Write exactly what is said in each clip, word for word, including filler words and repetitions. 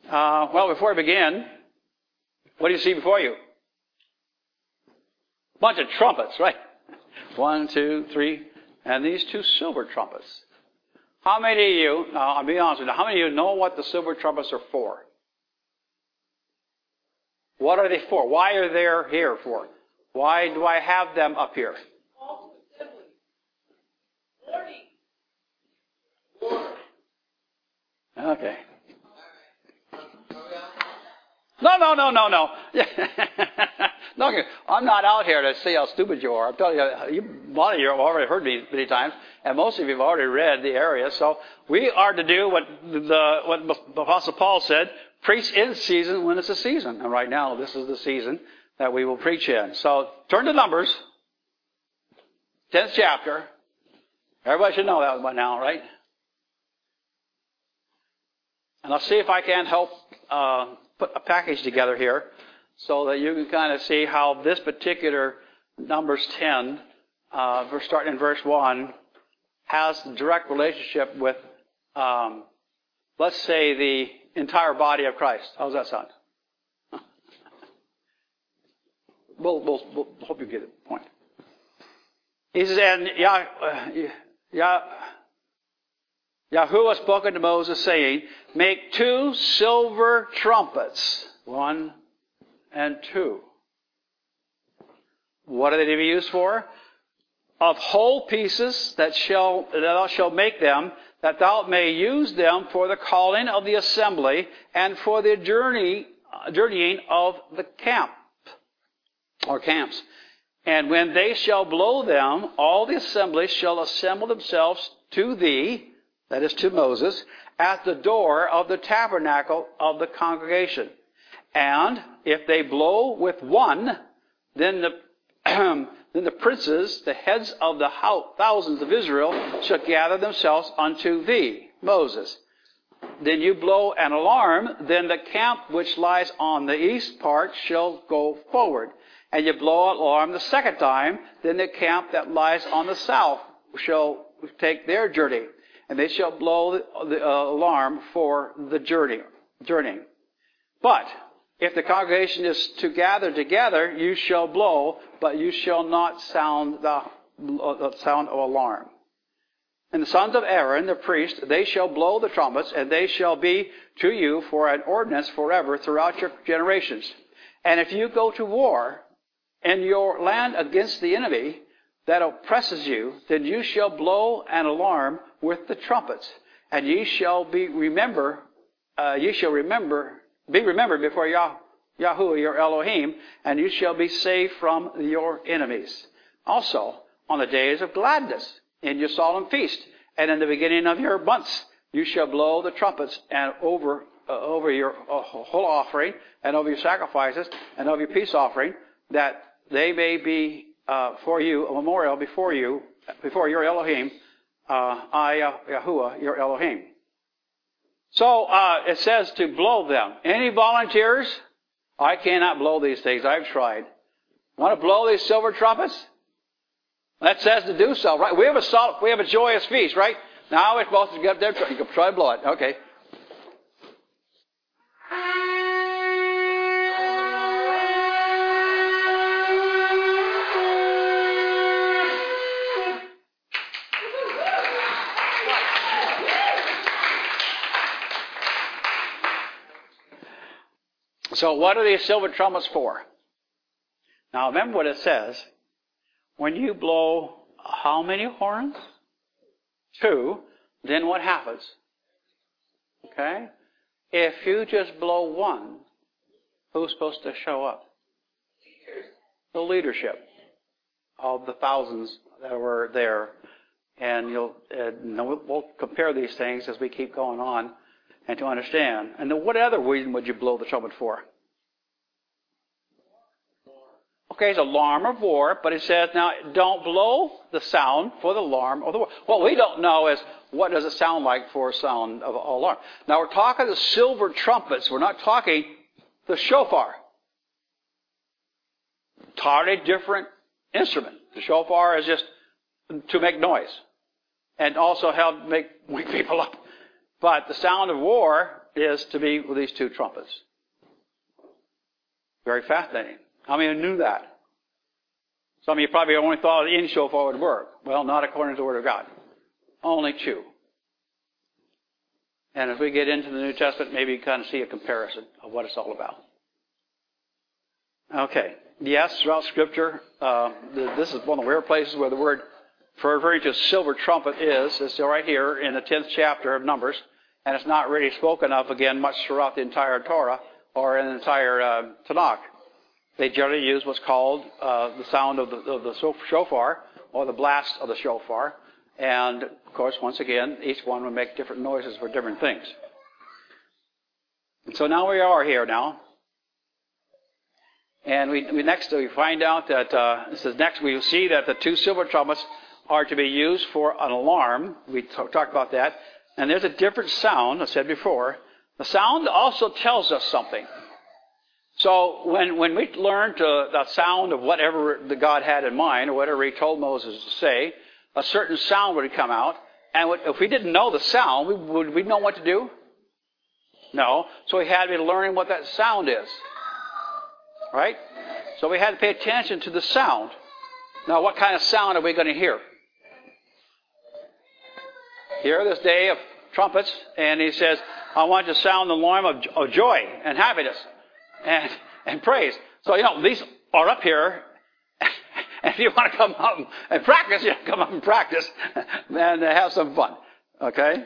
Uh, well, before we begin, what do you see before you? Bunch of trumpets, right? One, two, three, and these two silver trumpets. How many of you, now I'll be honest with you, how many of you know what the silver trumpets are for? What are they for? Why are they here for? Why do I have them up here? Okay. No, no, no, no, no. No, I'm not out here to see how stupid you are. I'm telling you, you, a lot of you have already heard me many times, and most of you have already read the area. So we are to do what the what the Apostle Paul said: preach in season when it's a season. And right now, this is the season that we will preach in. So turn to Numbers, tenth chapter. Everybody should know that by now, right? And I'll see if I can help uh, put a package together here so that you can kind of see how this particular Numbers ten, uh, verse, starting in verse one, has a direct relationship with, um, let's say, the entire body of Christ. How's that sound? we'll, we'll, we'll hope you get the point. He says, and Yah, uh, Yah, Yahuwah spoken to Moses, saying, make two silver trumpets, one and two. What are they to be used for? Of whole pieces that shall that thou shalt make them, that thou may use them for the calling of the assembly and for the journey uh, journeying of the camp or camps. And when they shall blow them, all the assembly shall assemble themselves to thee, that is to Moses, at the door of the tabernacle of the congregation. And if they blow with one, then the then the princes, the heads of the thousands of Israel, shall gather themselves unto thee, Moses. Then you blow an alarm, then the camp which lies on the east part shall go forward. And you blow an alarm the second time, then the camp that lies on the south shall take their journey. And they shall blow the uh, alarm for the journey, journeying. But if the congregation is to gather together, you shall blow, but you shall not sound the, the sound of alarm. And the sons of Aaron, the priest, they shall blow the trumpets, and they shall be to you for an ordinance forever throughout your generations. And if you go to war in your land against the enemy that oppresses you, then you shall blow an alarm with the trumpets, and ye shall be remember, uh, ye shall remember, be remembered before Yah, Yahuwah your Elohim, and you shall be saved from your enemies. Also, on the days of gladness, in your solemn feast, and in the beginning of your months, you shall blow the trumpets, and over uh, over your uh, whole offering, and over your sacrifices, and over your peace offering, that they may be uh, for you a memorial before you, before your Elohim. Uh, I, uh, Yahuwah, your Elohim. So, uh, it says to blow them. Any volunteers? I cannot blow these things. I've tried. Want to blow these silver trumpets? That says to do so, right? We have a sol- we have a joyous feast, right? Now we're supposed to get up there. You can try to blow it. Okay. So what are these silver trumpets for? Now remember what it says. When you blow how many horns? Two. Then what happens? Okay? If you just blow one, who's supposed to show up? The leadership of the thousands that were there. And you'll, uh, we'll compare these things as we keep going on and to understand. And then what other reason would you blow the trumpet for? Okay, it's alarm of war, but it says, now, don't blow the sound for the alarm of the war. What we don't know is, what does it sound like for a sound of alarm? Now, we're talking the silver trumpets. We're not talking the shofar. Totally different instrument. The shofar is just to make noise and also help make wake people up. But the sound of war is to be with these two trumpets. Very fascinating. How many knew that? Some of you probably only thought any shofar would work. Well, not according to the Word of God. Only two. And as we get into the New Testament, maybe you kind of see a comparison of what it's all about. Okay. Yes, throughout Scripture, uh, this is one of the rare places where the word for referring to a silver trumpet is. It's right here in the tenth chapter of Numbers. And it's not really spoken of again much throughout the entire Torah or in the entire uh, Tanakh. They generally use what's called uh, the sound of the, of the shofar or the blast of the shofar. And, of course, once again, each one will make different noises for different things. And so now we are here now. And we, we next we find out that, uh, this is next we see that the two silver trumpets are to be used for an alarm. We t- talked about that. And there's a different sound, I said before. The sound also tells us something. So when, when we learned to, the sound of whatever the God had in mind, or whatever he told Moses to say, a certain sound would come out. And if we didn't know the sound, we, would we know what to do? No. So we had to be learning what that sound is. Right? So we had to pay attention to the sound. Now, what kind of sound are we going to hear? Hear this day of trumpets, and he says, I want to sound the alarm of, of joy and happiness and, and praise. So, you know, these are up here. And if you want to come up and practice, you come up and practice and have some fun. Okay?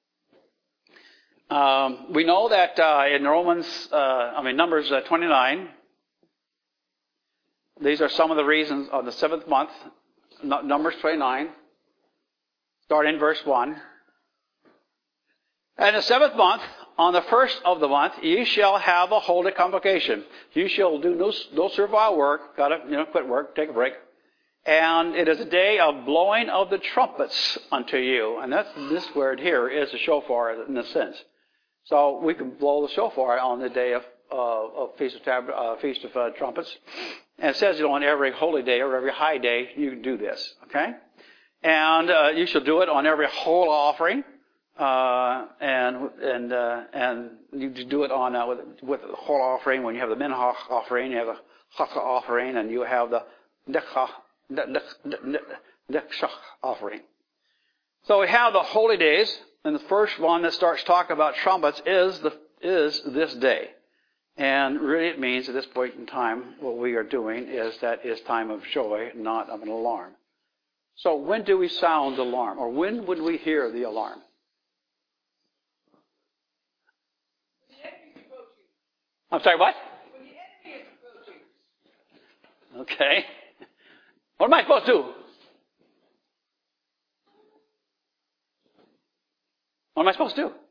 Um, we know that uh, in Romans, uh, I mean, Numbers uh, twenty-nine, these are some of the reasons of the seventh month, Numbers twenty-nine, starting in verse one. And the seventh month, on the first of the month, ye shall have a holy convocation. You shall do no, no servile work. Got to, you know, quit work, take a break. And it is a day of blowing of the trumpets unto you. And that's this word here is the shofar in a sense. So we can blow the shofar on the day of, uh, of Feast of, Tab- uh, Feast of uh, Trumpets. And it says, you know, on every holy day or every high day, you can do this. Okay? And uh, you shall do it on every whole offering. Uh, and and uh, and you do it on uh, with, with the whole offering. When you have the minhah offering, you have the chakha offering, and you have the nekha nekshach offering. So we have the holy days, and the first one that starts talking about trumpets is the is this day, and really it means at this point in time what we are doing is that is time of joy, not of an alarm. So when do we sound the alarm, or when would we hear the alarm? I'm sorry, what? When the enemy is approaching. Okay. What am I supposed to do? What am I supposed to do?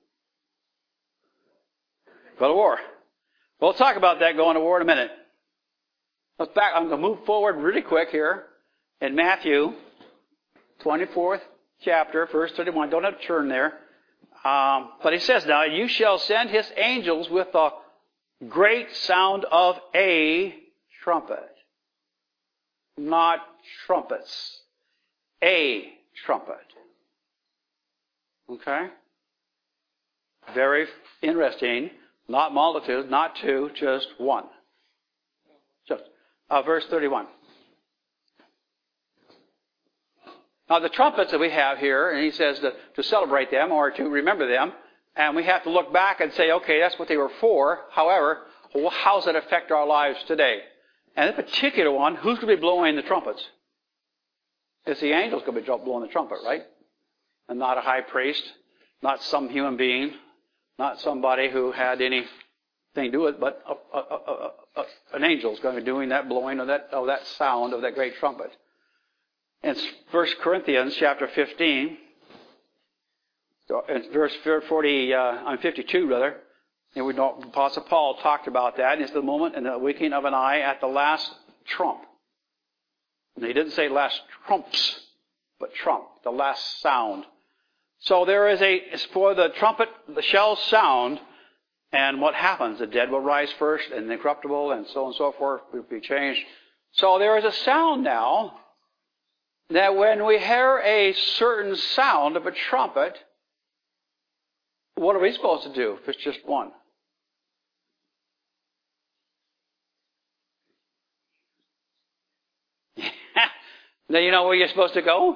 Go to war. We'll talk about that going to war in a minute. Let's back. I'm going to move forward really quick here in Matthew, twenty-fourth chapter, verse thirty-one. Don't have to turn there. Um, but he says now, you shall send his angels with the great sound of a trumpet. Not trumpets. A trumpet. Okay? Very interesting. Not multitude, not two, just one. Just uh, verse thirty-one. Now the trumpets that we have here, and he says to, to celebrate them or to remember them, and we have to look back and say, okay, that's what they were for. However, how does it affect our lives today? And the particular one, who's going to be blowing the trumpets? It's the angels going to be blowing the trumpet, right? And not a high priest, not some human being, not somebody who had anything to do with it, but a, a, a, a, an angel is going to be doing that blowing of that, of that sound of that great trumpet. In First Corinthians chapter fifteen, so in verse forty, uh, I'm fifty-two rather, and we know Apostle Paul talked about that. And it's the moment in the winking of an eye at the last trump. And he didn't say last trumps, but trump, the last sound. So there is a, for the trumpet, the shall sound, and what happens? The dead will rise first, and the incorruptible, and so on and so forth will be changed. So there is a sound now, that when we hear a certain sound of a trumpet, What are we supposed to do if it's just one? Then you know where you're supposed to go?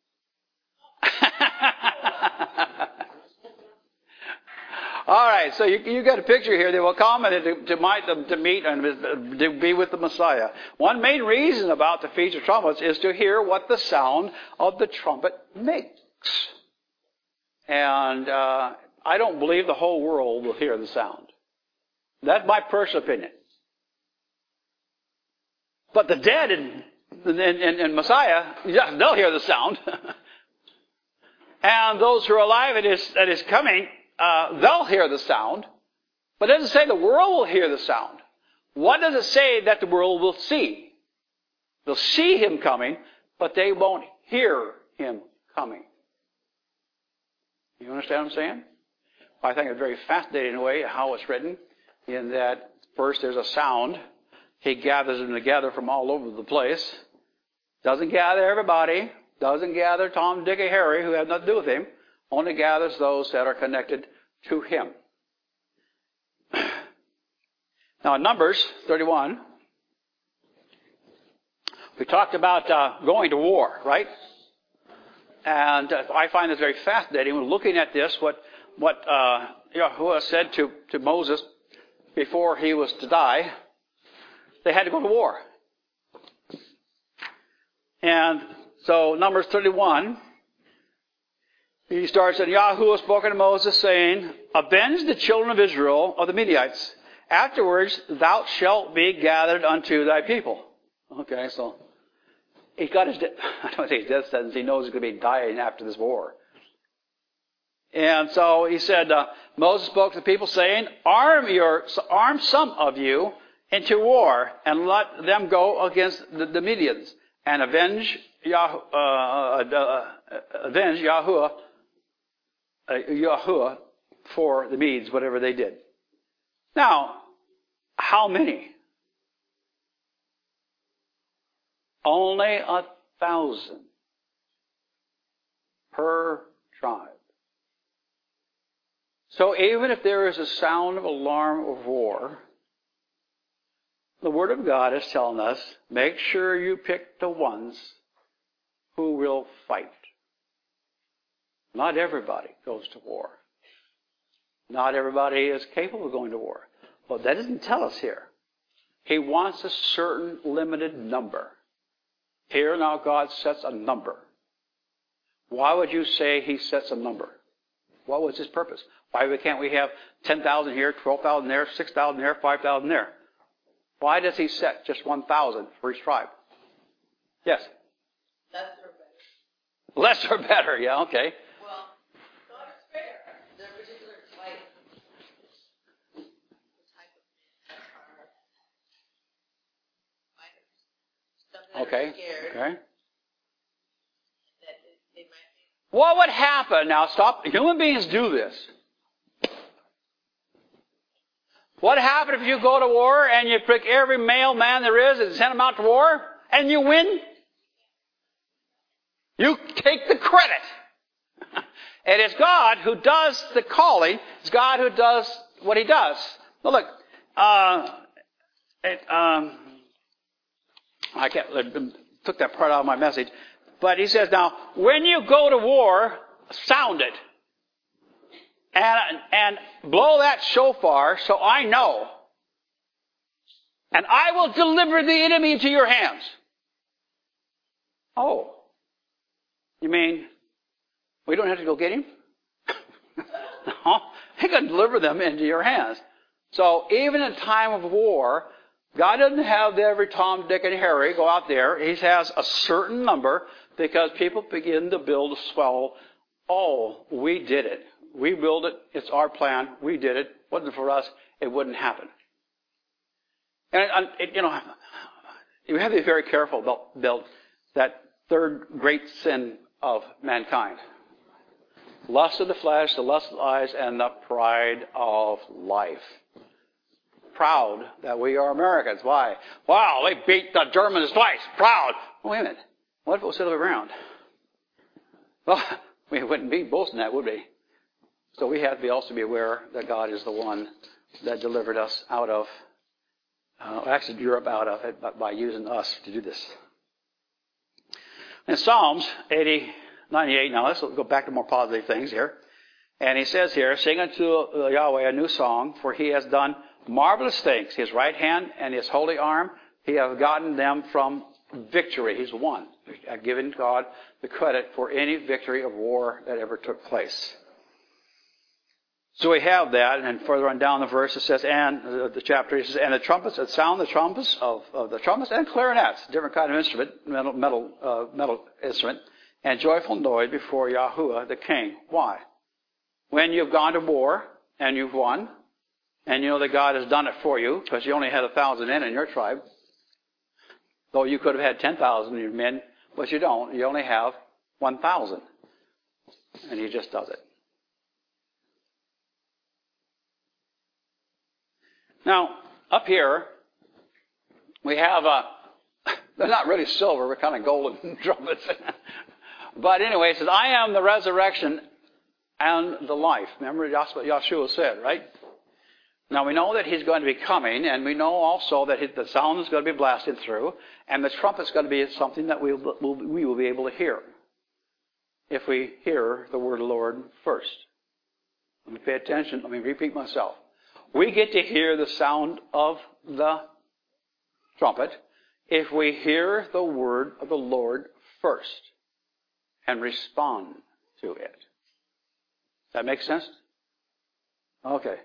All right, so you, you got a picture here. They will come and to, to, might, to meet and to be with the Messiah. One main reason about the Feast of Trumpets is to hear what the sound of the trumpet makes. And uh, I don't believe the whole world will hear the sound. That's my personal opinion. But the dead and, and, and, and Messiah, yeah, they'll hear the sound. And those who are alive that is, that is coming, uh, they'll hear the sound. But it doesn't say the world will hear the sound. What does it say that the world will see? They'll see him coming, but they won't hear him coming. You understand what I'm saying? I think it's very fascinating in a way how it's written, in that first there's a sound. He gathers them together from all over the place. Doesn't gather everybody. Doesn't gather Tom, Dick, and Harry, who have nothing to do with him. Only gathers those that are connected to him. Now, in Numbers thirty-one, we talked about uh, going to war, right? And uh, I find this very fascinating when looking at this, what what uh, Yahuwah said to, to Moses before he was to die. They had to go to war. And so, Numbers thirty-one, he starts, and Yahuwah spoke to Moses, saying, avenge the children of Israel of the Midianites. Afterwards, thou shalt be gathered unto thy people. Okay, so he got his, de- I don't say his death sentence. He knows he's going to be dying after this war. And so he said, uh, Moses spoke to the people, saying, arm your, arm some of you into war, and let them go against the, the Midians, and avenge Yah, uh, uh, uh, avenge Yahuwah, uh, Yahuwah for the Medes, whatever they did. Now, how many? Only a thousand per tribe. So even if there is a sound of alarm of war, the Word of God is telling us, make sure you pick the ones who will fight. Not everybody goes to war. Not everybody is capable of going to war. Well, that doesn't tell us here. He wants a certain limited number. Here now God sets a number. Why would you say he sets a number? What was his purpose? Why can't we have ten thousand here, twelve thousand there, six thousand there, five thousand there? Why does he set just one thousand for each tribe? Yes? Less or better. Less or better, yeah, okay. Well, God is fair. There are particular type, the type of men are fighters. Some that Okay, are scared. okay. That they, they might be. What would happen, now stop, human beings do this. What happened if you go to war and you pick every male man there is and send them out to war and you win? You take the credit. And it's God who does the calling. It's God who does what he does. Now look, uh, it, um, I can't, I took that part out of my message. But he says, now, when you go to war, sound it. And, and blow that shofar so I know. And I will deliver the enemy into your hands. Oh. You mean we don't have to go get him? No. He can deliver them into your hands. So even in time of war, God doesn't have every Tom, Dick, and Harry go out there. He has a certain number because people begin to build a swell. Oh, we did it. We built it. It's our plan. We did it. Wasn't for us, it wouldn't happen. And, and it, you know, you have to be very careful about, about that third great sin of mankind. Lust of the flesh, the lust of the eyes, and the pride of life. Proud that we are Americans. Why? Wow, they beat the Germans twice. Proud. Wait a minute. What if it was the other way around? Well, we wouldn't be boasting that, would we? So we have to be also be aware that God is the one that delivered us out of, uh, actually Europe out of it, by, by using us to do this. In Psalms eighty, ninety-eight, now let's go back to more positive things here. And he says here, sing unto Yahweh a new song, for he has done marvelous things. His right hand and his holy arm, he has gotten them from victory. He's won. I've given God the credit for any victory of war that ever took place. So we have that, and further on down the verse it says, and uh, the chapter it says, and the trumpets that sound the trumpets of, of the trumpets and clarinets, different kind of instrument, metal metal uh, metal instrument, and joyful noise before Yahuwah the King. Why? When you've gone to war and you've won, and you know that God has done it for you, because you only had a thousand men in your tribe, though you could have had ten thousand men, but you don't. You only have one thousand, and He just does it. Now, up here, we have a, they're not really silver, we're kind of golden trumpets. But anyway, it says, I am the resurrection and the life. Remember that's what Yeshua said, right? Now, we know that He's going to be coming, and we know also that the sound is going to be blasted through, and the trumpet's going to be something that we will, we will be able to hear if we hear the word of the Lord first. Let me pay attention. Let me repeat myself. We get to hear the sound of the trumpet if we hear the word of the Lord first and respond to it. Does that make sense? Okay.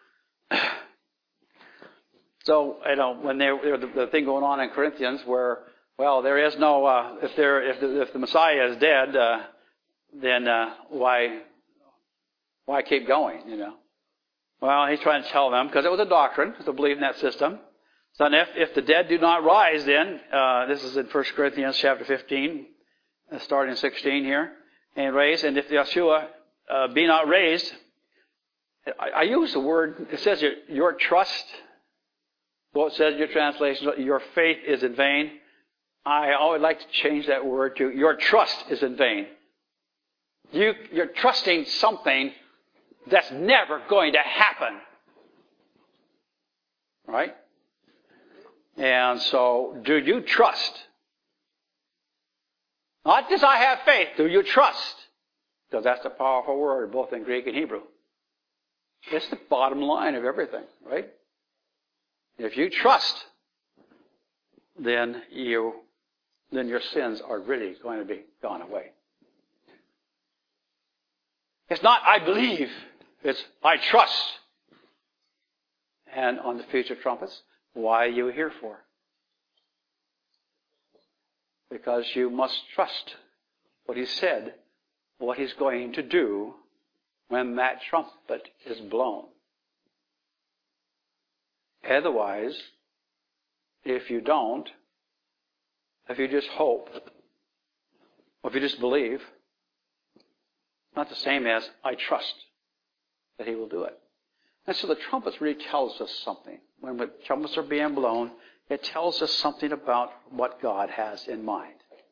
So, you know, when they, the, the thing going on in Corinthians where, well, there is no, uh, if there, if the, if the Messiah is dead, uh, then uh, why, why keep going, you know? Well, he's trying to tell them, because it was a doctrine to believe in that system. So if, if the dead do not rise, then, uh, this is in First Corinthians chapter fifteen, uh, starting in sixteen here, and raised, and if Yeshua uh, be not raised, I, I use the word, it says your, your trust, well, it says in your translation, your faith is in vain. I always like to change that word to your trust is in vain. You, you're trusting something that's never going to happen. Right? And so, do you trust? Not just I have faith, do you trust? Because that's a powerful word, both in Greek and Hebrew. It's the bottom line of everything, right? If you trust, then you, then your sins are really going to be gone away. It's not I believe. It's, I trust. And on the future trumpets, why are you here for? Because you must trust what He said, what He's going to do when that trumpet is blown. Otherwise, if you don't, if you just hope, or if you just believe, it's not the same as I trust that He will do it. And so the trumpets really tells us something. When the trumpets are being blown, it tells us something about what God has in mind.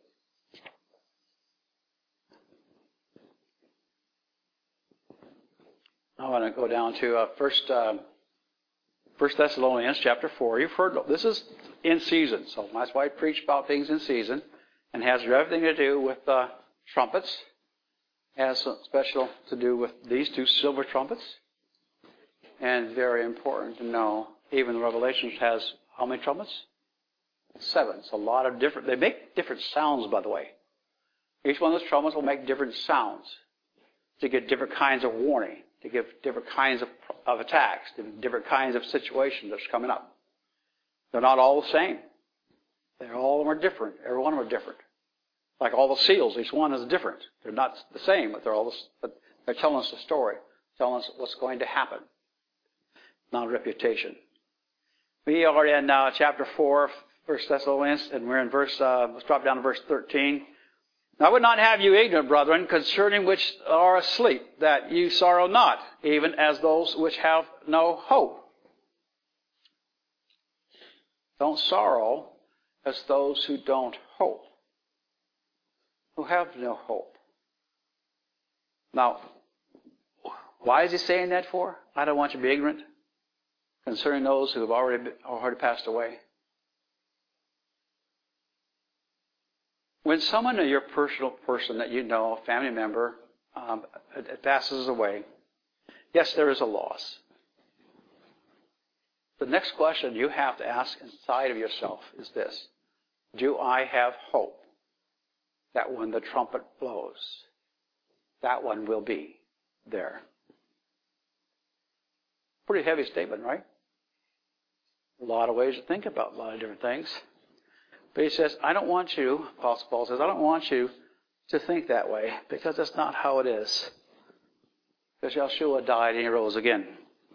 I want to go down to uh, first, uh, First Thessalonians chapter four. You've heard this is in season, so that's why I preach about things in season, and has everything to do with uh, trumpets. Has special to do with these two silver trumpets. And very important to know, even the Revelation has how many trumpets? Seven. It's a lot of different, they make different sounds, by the way. Each one of those trumpets will make different sounds to give different kinds of warning, to give different kinds of, of attacks, different kinds of situations that's coming up. They're not all the same. They're all of them are different. Every one of them are different. Like all the seals, each one is different. They're not the same, but they're all the, but they're telling us a story, telling us what's going to happen. Not a reputation. We are in uh, chapter four, First Thessalonians, and we're in verse. Uh, let's drop down to verse thirteen. I would not have you ignorant, brethren, concerning which are asleep, that you sorrow not, even as those which have no hope. Don't sorrow as those who don't hope. Who have no hope. Now, Why is he saying that for? I don't want you to be ignorant concerning those who have already, been, already passed away. When someone, your personal person that you know, a family member, um, it, it passes away, yes, there is a loss. The next question you have to ask inside of yourself is this: do I have hope that when the trumpet blows, that one will be there? Pretty heavy statement, right? A lot of ways to think about a lot of different things. But he says, I don't want you, Apostle Paul says, I don't want you to think that way, because that's not how it is. Because Yeshua died and he rose again.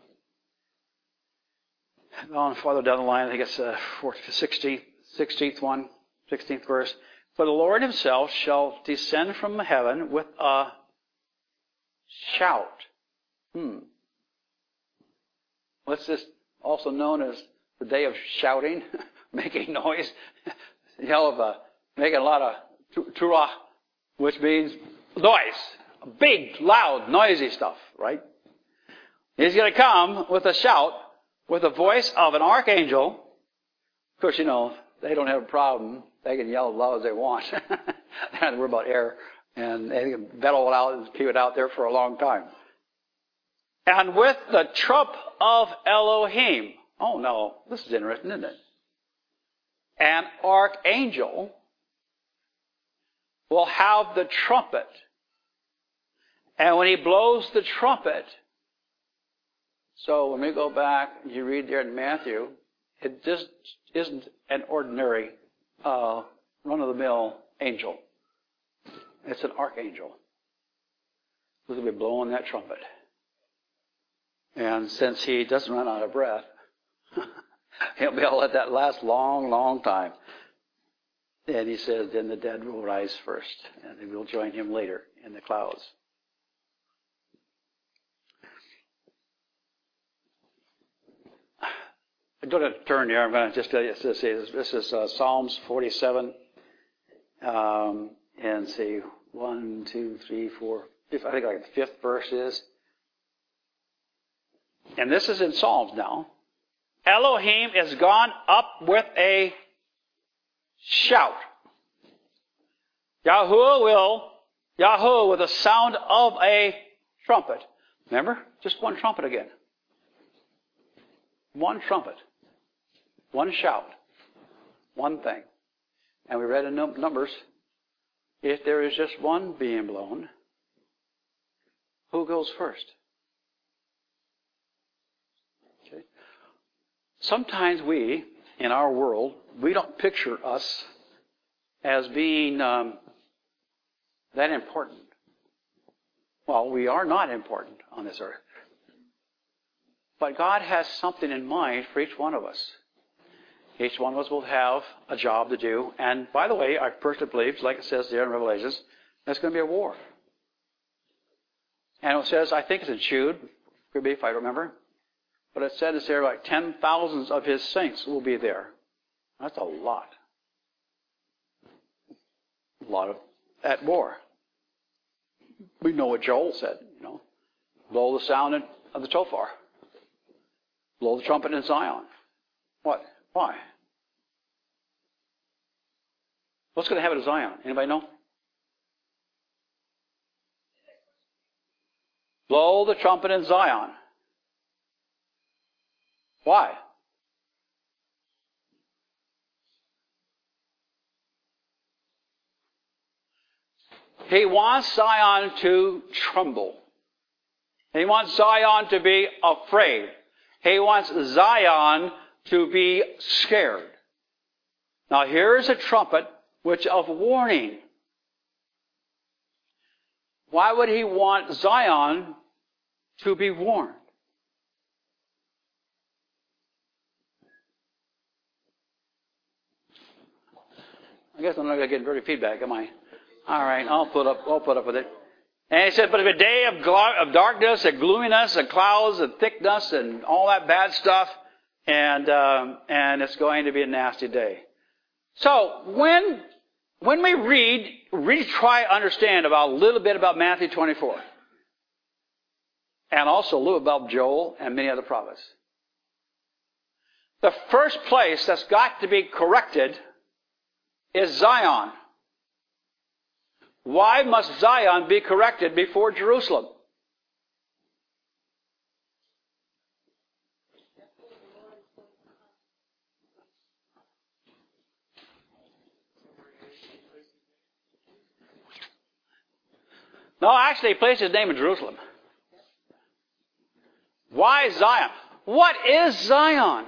On farther down the line, I think it's the sixteenth, sixteenth one, sixteenth verse. For the Lord himself shall descend from heaven with a shout. Hmm. What's this also known as the day of shouting, making noise, yell of a, making a lot of turah, which means noise, big, loud, noisy stuff, right? He's going to come with a shout, with the voice of an archangel. Of course, you know, they don't have a problem. They can yell as loud as they want. They don't have to worry about air. And they can bellow it out and keep it out there for a long time. And with the trump of Elohim. Oh, no. This is interesting, isn't it? An archangel will have the trumpet. And when he blows the trumpet, so when we go back, you read there in Matthew, it just isn't an ordinary uh, run-of-the-mill angel. It's an archangel who's going to be blowing that trumpet. And since he doesn't run out of breath, he'll be able to let that last long, long time. And he says, then the dead will rise first, and they will join him later in the clouds. I don't have to turn here. I'm going to just tell you this is this is uh, Psalms forty-seven, um, and see one, two, three, four. Fifth, I think like the fifth verse is, and this is in Psalms now. Elohim is gone up with a shout. Yahuwah will Yahuwah with the sound of a trumpet. Remember, just one trumpet again. One trumpet. One shout. One thing. And we read in Numbers, if there is just one being blown, who goes first? Okay. Sometimes we, in our world, we don't picture us as being um, that important. Well, we are not important on this earth. But God has something in mind for each one of us. Each one of us will have a job to do. And by the way, I personally believe, like it says there in Revelations, there's going to be a war. And it says, I think it's in Jude, could be if I remember, but it said it's there like ten thousands of his saints will be there. That's a lot. A lot of at war. We know what Joel said, you know. Blow the sound of the shofar. Blow the trumpet in Zion. What? Why? What's going to happen to Zion? Anybody know? Blow the trumpet in Zion. Why? He wants Zion to tremble. He wants Zion to be afraid. He wants Zion to be scared. Now here is a trumpet which of warning. Why would he want Zion to be warned? I guess I'm not going to get very feedback, am I? All right, I'll put up. I'll put up with it. And he said, but if a day of, glo- of darkness and gloominess and clouds and thickness and all that bad stuff, and um, and it's going to be a nasty day. So when when we read, really try to understand about a little bit about Matthew twenty-four. and also Zerubbabel, Joel, and many other prophets. The first place that's got to be corrected is Zion. Why must Zion be corrected before Jerusalem? No, actually, he placed his name in Jerusalem. Why Zion? What is Zion?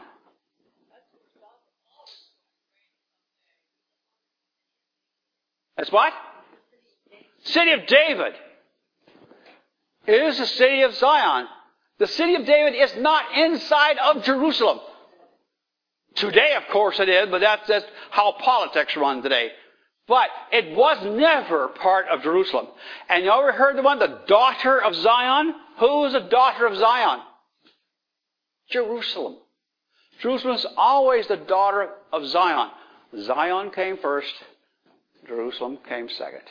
That's what? City of David. It is the city of Zion. The city of David is not inside of Jerusalem. Today, of course, it is, but that's, that's how politics run today. But it was never part of Jerusalem. And you ever heard the one, the daughter of Zion? Who is the daughter of Zion? Jerusalem. Jerusalem is always the daughter of Zion. Zion came first. Jerusalem came second.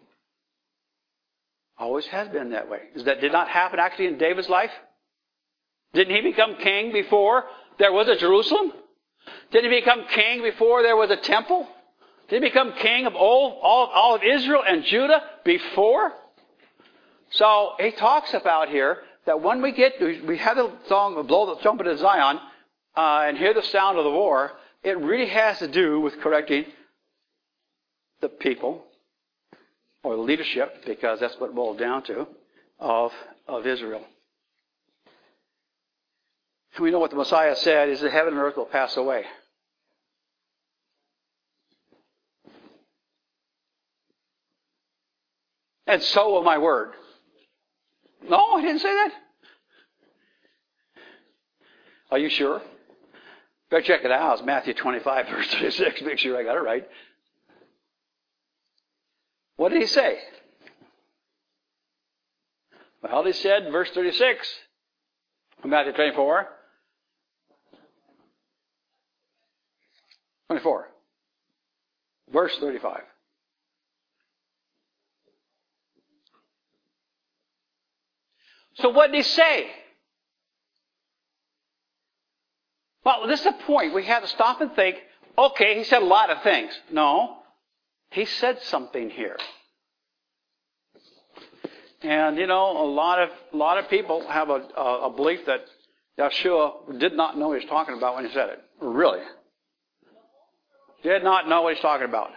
Always has been that way. Is that did not happen actually in David's life? Didn't he become king before there was a Jerusalem? Didn't he become king before there was a temple? Did he become king of all, all, all of Israel and Judah before? So he talks about here that when we get, we have the song, blow the trumpet of Zion, uh, and hear the sound of the war, it really has to do with correcting the people, or the leadership, because that's what it boils down to, of, of Israel. And we know what the Messiah said, is that heaven and earth will pass away. And so will my word. No, I didn't say that. Are you sure? Better check it out. It's Matthew twenty-five, verse thirty-six. Make sure I got it right. What did he say? Well, he said, verse thirty-six, Matthew twenty-four. twenty-four. Verse thirty-five. So what did he say? Well, this is the point. We have to stop and think, okay, he said a lot of things. No, he said something here. And, you know, a lot of a lot of people have a, a, a belief that Yeshua did not know what he was talking about when he said it. Really. Did not know what he's talking about.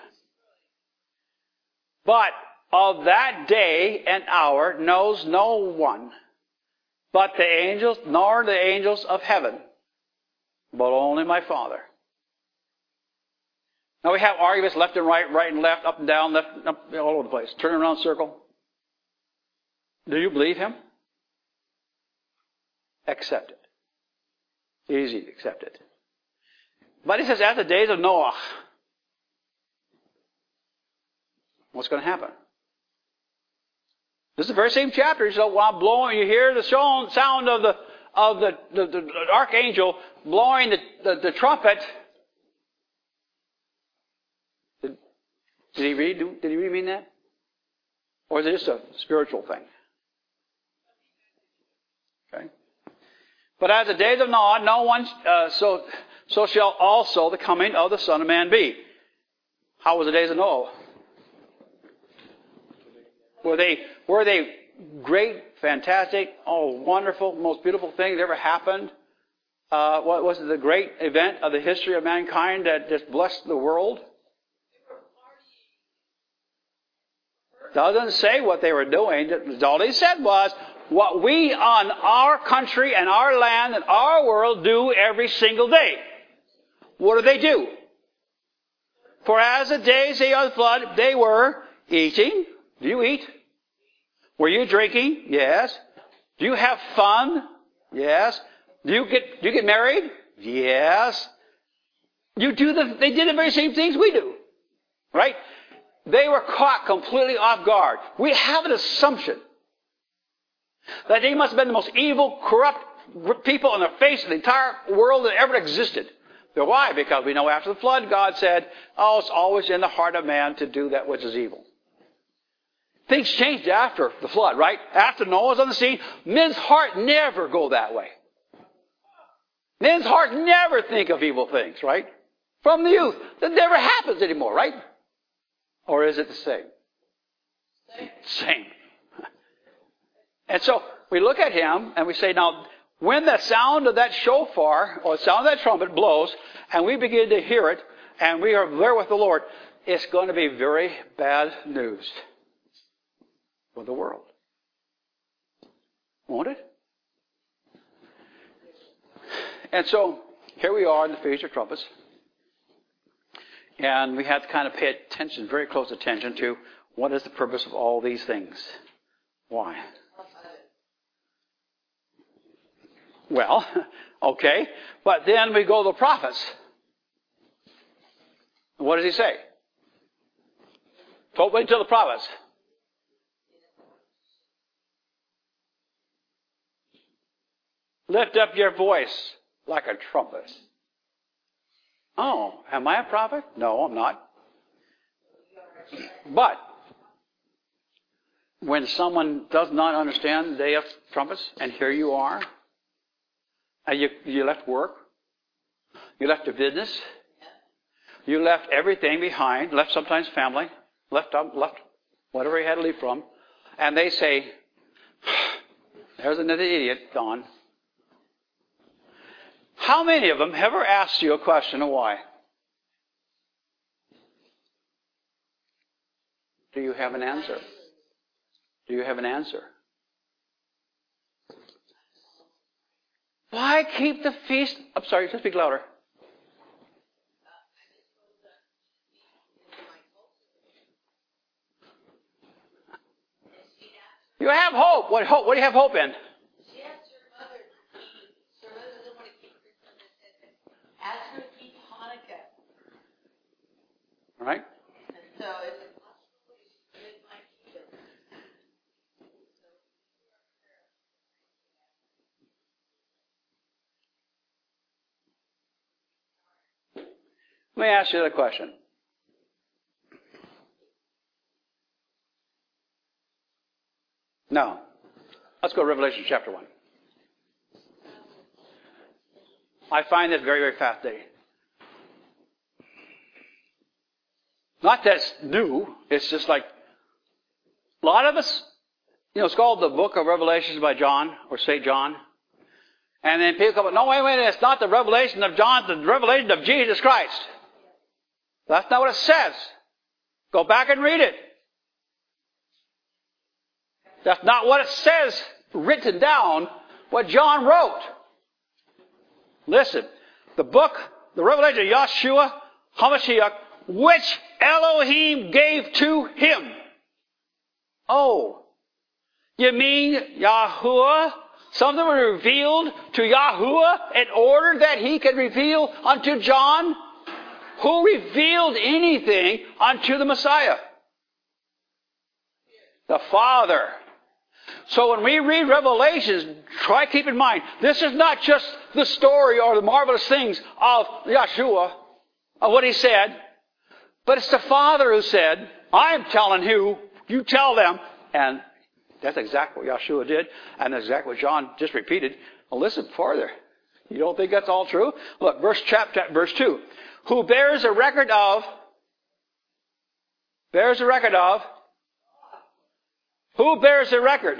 But of that day and hour knows no one but the angels, nor the angels of heaven, but only my Father. Now we have arguments left and right, right and left, up and down, left, up, all over the place. Turn around, circle. Do you believe him? Accept it. Easy to accept it. But he says, at the days of Noah, what's going to happen? This is the very same chapter. So while blowing, you hear the sound of the of the, the, the, the archangel blowing the, the, the trumpet. Did, did he really do? Did he really mean that? Or is it just a spiritual thing? Okay. But as the days of Noah, no one uh, so so shall also the coming of the Son of Man be. How was the days of Noah? Were they were they great, fantastic, oh, wonderful, most beautiful thing that ever happened? Uh, what was it, the great event of the history of mankind that just blessed the world? Doesn't say what they were doing. All they said was what we on our country and our land and our world do every single day. What do they do? For as the days of the flood, they were eating. Do you eat? Were you drinking? Yes. Do you have fun? Yes. Do you get do you get married? Yes. You do the they did the very same things we do. Right? They were caught completely off guard. We have an assumption that they must have been the most evil, corrupt people on the face of the entire world that ever existed. But why? Because we know after the flood, God said, oh, it's always in the heart of man to do that which is evil. Things changed after the flood, right? After Noah's on the scene, men's heart never go that way. Men's heart never think of evil things, right? From the youth. That never happens anymore, right? Or is it the same? Same. Same. And so we look at him and we say, now, when the sound of that shofar or the sound of that trumpet blows and we begin to hear it and we are there with the Lord, it's going to be very bad news for the world. Won't it? And so here we are in the Feast of Trumpets. And we have to kind of pay attention, very close attention to what is the purpose of all these things. Why? Well, okay. But then we go to the prophets. What does he say? Don't wait until the prophets. Lift up your voice like a trumpet. Oh, am I a prophet? No, I'm not. But when someone does not understand the day of trumpets, and here you are, and you, you left work, you left your business, you left everything behind, left sometimes family, left left whatever you had to leave from, and they say, there's another idiot gone. How many of them ever asked you a question of why? Do you have an answer? Do you have an answer? Why keep the feast? I'm sorry, just speak louder. You have hope. What hope? What do you have hope in? Ask her to keep Hanukkah. All right. And so it's a possibility she really might keep it. Let me ask you the question. Now, let's go to Revelation chapter one. I find this very, very fascinating. Not that it's new. It's just like a lot of us, you know, it's called the book of Revelations by John or Saint John. And then people come, no, wait, wait, it's not the revelation of John, it's the revelation of Jesus Christ. That's not what it says. Go back and read it. That's not what it says written down, what John wrote. Listen, the book, the revelation of Yahshua HaMashiach, which Elohim gave to him. Oh, you mean Yahuwah? Something was revealed to Yahuwah in order that he could reveal unto John? Who revealed anything unto the Messiah? The Father. So when we read Revelations, try keep in mind, this is not just the story or the marvelous things of Yahshua, of what he said, but it's the Father who said, I'm telling you, you tell them. And that's exactly what Yahshua did, and that's exactly what John just repeated. Well, listen further. You don't think that's all true? Look, verse chapter, verse two. Who bears a record of, bears a record of, who bears the record?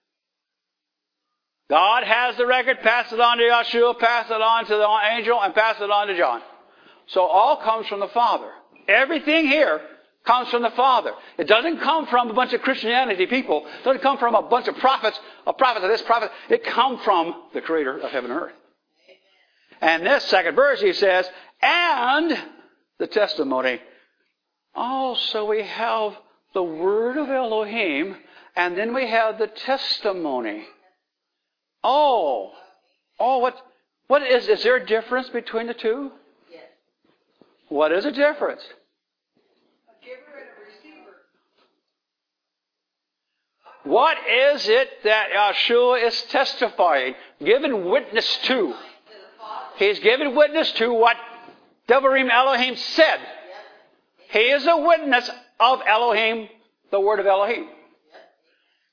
God has the record, pass it on to Yahshua, pass it on to the angel, and pass it on to John. So all comes from the Father. Everything here comes from the Father. It doesn't come from a bunch of Christianity people. It doesn't come from a bunch of prophets, a prophet of this prophet. It comes from the Creator of heaven and earth. And this second verse, he says, and the testimony. Oh, so we have the word of Elohim, and then we have the testimony. Oh, oh, what, what is, is there a difference between the two? Yes. What is the difference? A giver and a receiver. What is it that Yahshua is testifying, giving witness to? He's giving witness to what Devarim Elohim said. He is a witness of Elohim, the word of Elohim.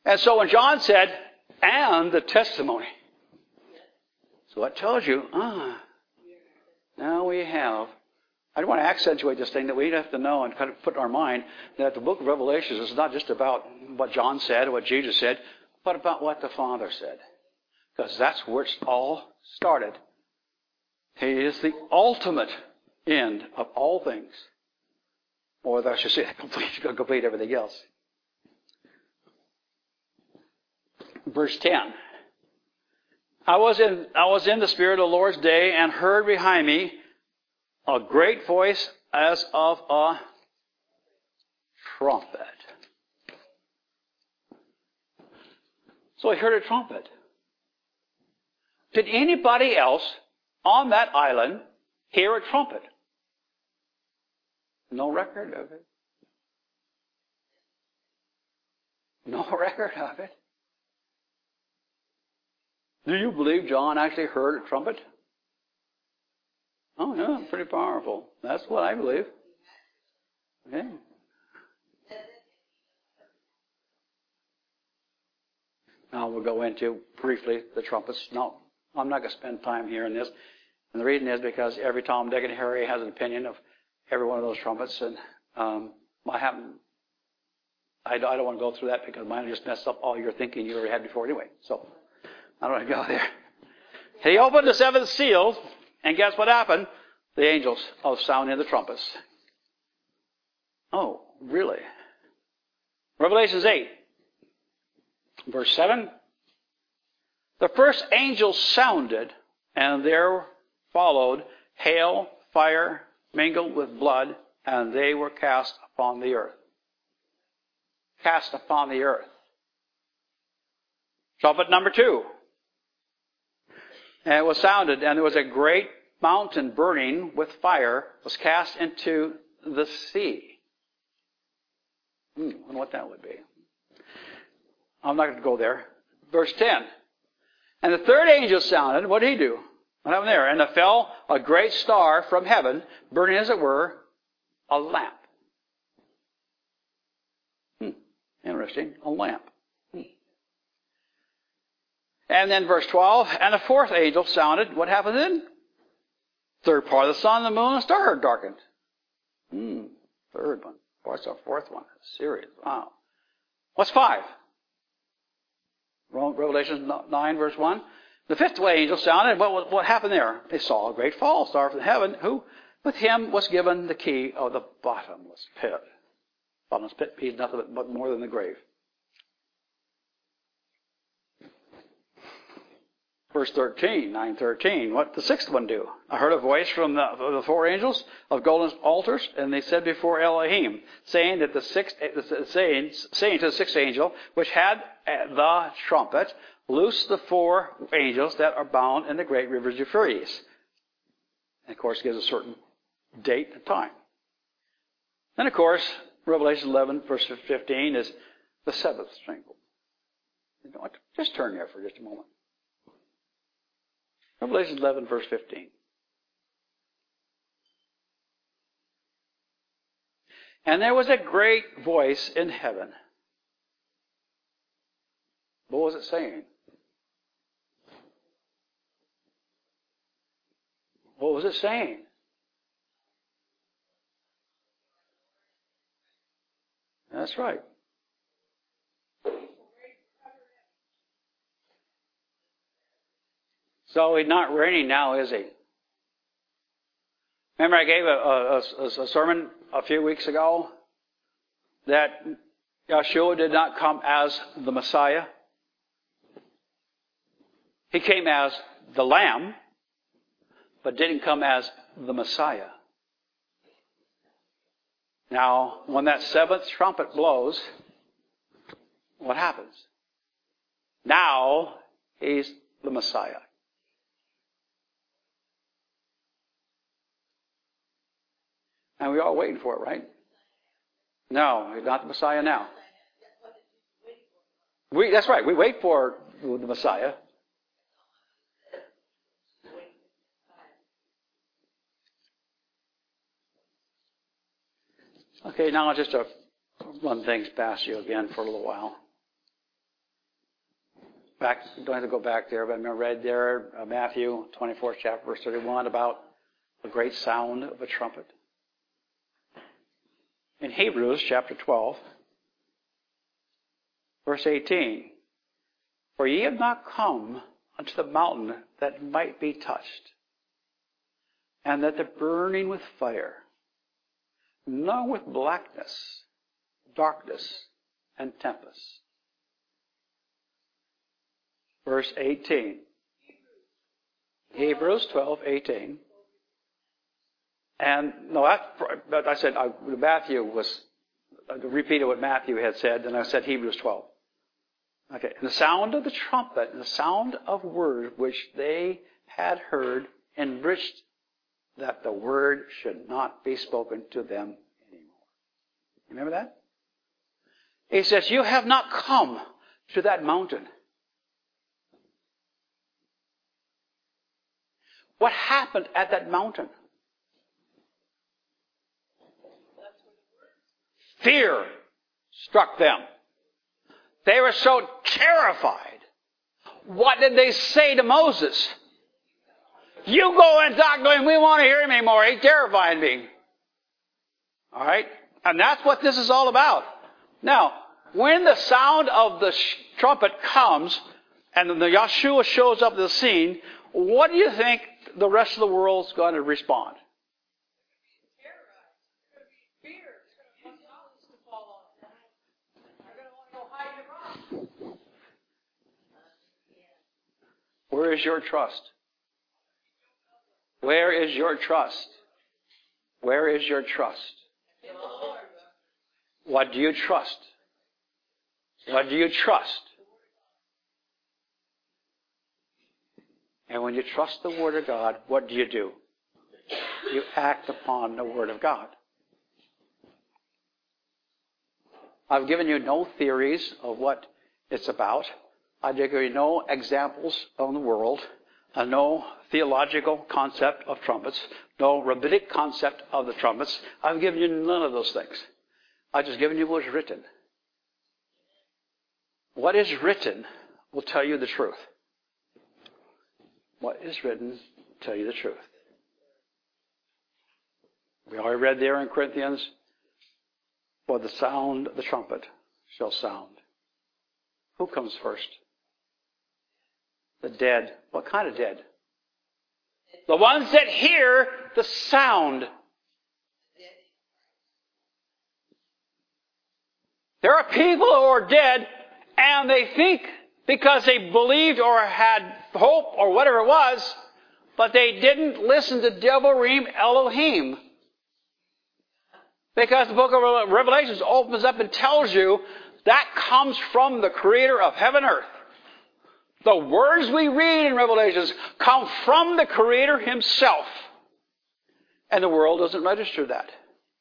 And so when John said, and the testimony. So it tells you, ah, now we have. I want to accentuate this thing that we have to know and kind of put in our mind that the book of Revelations is not just about what John said or what Jesus said, but about what the Father said. Because that's where it's all started. He is the ultimate end of all things. Or I should say, complete, complete everything else. Verse ten. I was in I was in the Spirit of the Lord's day and heard behind me a great voice as of a trumpet. So I heard a trumpet. Did anybody else on that island hear a trumpet? No record of it. No record of it. Do you believe John actually heard a trumpet? Oh, yeah, pretty powerful. That's what I believe. Okay. Now we'll go into briefly the trumpets. No, I'm not going to spend time here in this. And the reason is because every Tom, Dick, and Harry has an opinion of every one of those trumpets. And um, I haven't, I don't, I don't want to go through that because mine just messed up all your thinking you already had before anyway. So I don't want to go there. He opened the seventh seal, and guess what happened? The angels of sounding the trumpets. Oh, really? Revelations eight, verse seven. The first angel sounded, and there followed hail, fire, mingled with blood, and they were cast upon the earth. Cast upon the earth. Trumpet number two. And it was sounded, and there was a great mountain burning with fire, was cast into the sea. Hmm, I wonder what that would be. I'm not going to go there. Verse ten. And the third angel sounded. What did he do? What happened there? And there fell a great star from heaven, burning as it were, a lamp. Hmm, interesting. A lamp. Hmm. And then verse twelve, and the fourth angel sounded. What happened then? Third part of the sun, the moon, and the star darkened. Hmm, third one. What's our fourth one? Serious. Wow. What's five? Revelation nine, verse one. The fifth angel sounded. What, what happened there? They saw a great fall star from heaven, who with him was given the key of the bottomless pit. Bottomless pit means nothing but more than the grave. Verse thirteen, nine thirteen. What did the sixth one do? I heard a voice from the, the four angels of golden altars, and they said before Elohim, saying that the sixth, saying, saying to the sixth angel, which had the trumpet, loose the four angels that are bound in the great river Euphrates. And of course, it gives a certain date and time. Then, of course, Revelation eleven, verse fifteen is the seventh angel. You know what? Just turn there for just a moment. Revelation eleven, verse fifteen. And there was a great voice in heaven. What was it saying? What was it saying? That's right. So it's not raining now, is he? Remember I gave a, a, a sermon a few weeks ago that Yeshua did not come as the Messiah. He came as the Lamb, but didn't come as the Messiah. Now, when that seventh trumpet blows, what happens? Now, he's the Messiah. And we're all waiting for it, right? No, he's not the Messiah now. We, that's right. We wait for the Messiah. Okay, now just to run things past you again for a little while. back, don't have to go back there, but I read there, uh, Matthew twenty-fourth chapter, verse thirty-one, about the great sound of a trumpet. In Hebrews chapter twelve, verse eighteen, for ye have not come unto the mountain that might be touched, and that the burning with fire, nor with blackness, darkness, and tempest. Verse eighteen. Hebrews twelve, eighteen. And no, that, I said uh, Matthew was, uh, repeated what Matthew had said, and I said Hebrews twelve. Okay, and the sound of the trumpet, and the sound of word which they had heard, enriched that the word should not be spoken to them anymore. Remember that? He says, you have not come to that mountain. What happened at that mountain? Fear struck them. They were so terrified. What did they say to Moses? You go and talk to him. We want to hear him anymore. He's terrifying me. All right? And that's what this is all about. Now, when the sound of the sh- trumpet comes and the Yeshua shows up at the scene, what do you think the rest of the world's going to respond? Where is your trust? Where is your trust? Where is your trust? What do you trust? What do you trust? And when you trust the Word of God, what do you do? You act upon the Word of God. I've given you no theories of what it's about. I've given you no examples of the world, and no theological concept of trumpets, no rabbinic concept of the trumpets. I've given you none of those things. I've just given you what's written. What is written will tell you the truth. What is written will tell you the truth. We already read there in Corinthians, for the sound of the trumpet shall sound. Who comes first? The dead. What kind of dead? The ones that hear the sound. There are people who are dead and they think because they believed or had hope or whatever it was, but they didn't listen to Devarim Elohim. Because the book of Revelations opens up and tells you that comes from the Creator of heaven and earth. The words we read in Revelations come from the Creator Himself. And the world doesn't register that.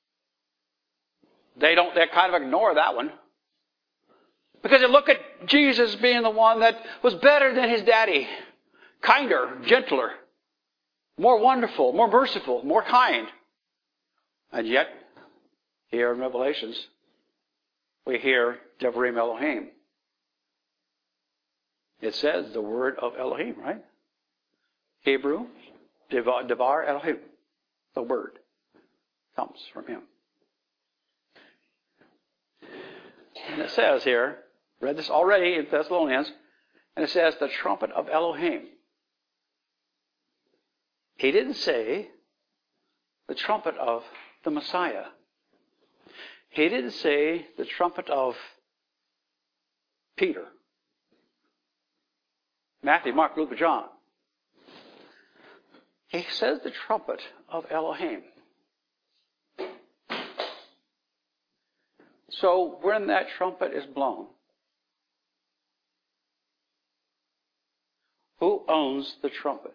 They don't, they kind of ignore that one. Because they look at Jesus being the one that was better than His daddy. Kinder, gentler, more wonderful, more merciful, more kind. And yet, here in Revelations, we hear Devarim Elohim. It says the word of Elohim, right? Hebrew, Devar, Devar Elohim. The word comes from Him. And it says here, read this already in Thessalonians, and it says the trumpet of Elohim. He didn't say the trumpet of the Messiah. He didn't say the trumpet of Peter, Matthew, Mark, Luke, and John. He says the trumpet of Elohim. So when that trumpet is blown, who owns the trumpet?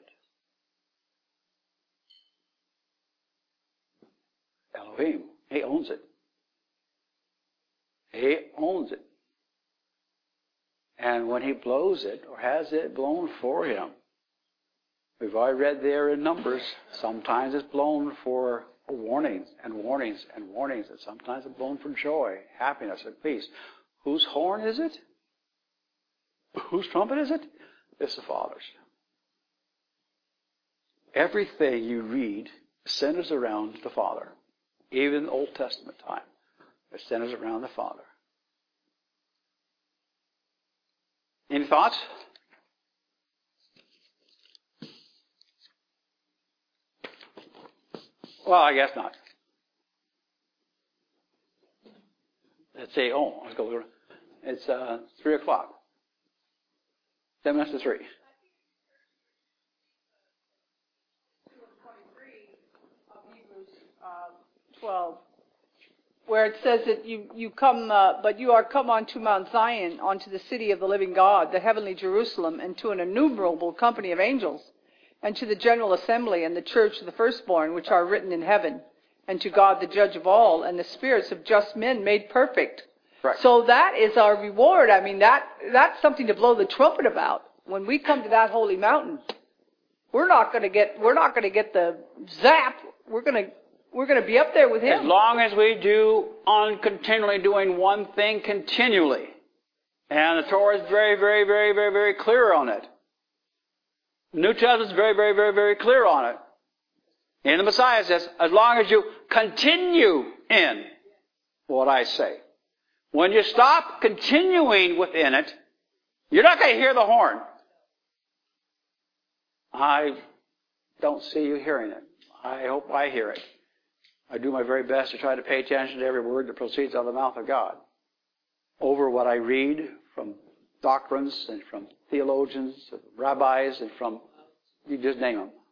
Elohim. He owns it. He owns it. And when He blows it, or has it blown for Him, we've already read there in Numbers, sometimes it's blown for warnings and warnings and warnings, and sometimes it's blown for joy, happiness, and peace. Whose horn is it? Whose trumpet is it? It's the Father's. Everything you read centers around the Father. Even Old Testament time. It centers around the Father. Any thoughts? Well, I guess not. Let's say, oh, let's go. It's uh, three o'clock. Ten minutes to three. twelve, where it says that you, you come, uh, but you are come unto Mount Zion, unto the city of the living God, the heavenly Jerusalem, and to an innumerable company of angels, and to the general assembly and the church of the firstborn, which are written in heaven, and to God the judge of all, and the spirits of just men made perfect. Right. So that is our reward. I mean, that that's something to blow the trumpet about. When we come to that holy mountain, we're not going to get we're not going to get the zap. We're going to we're going to be up there with Him. As long as we do on continually doing one thing continually, and the Torah is very, very, very, very, very clear on it. The New Testament is very, very, very, very clear on it. And the Messiah says, as long as you continue in what I say. When you stop continuing within it, you're not going to hear the horn. I don't see you hearing it. I hope I hear it. I do my very best to try to pay attention to every word that proceeds out of the mouth of God. Over what I read from doctrines and from theologians, rabbis, and from, you just name them.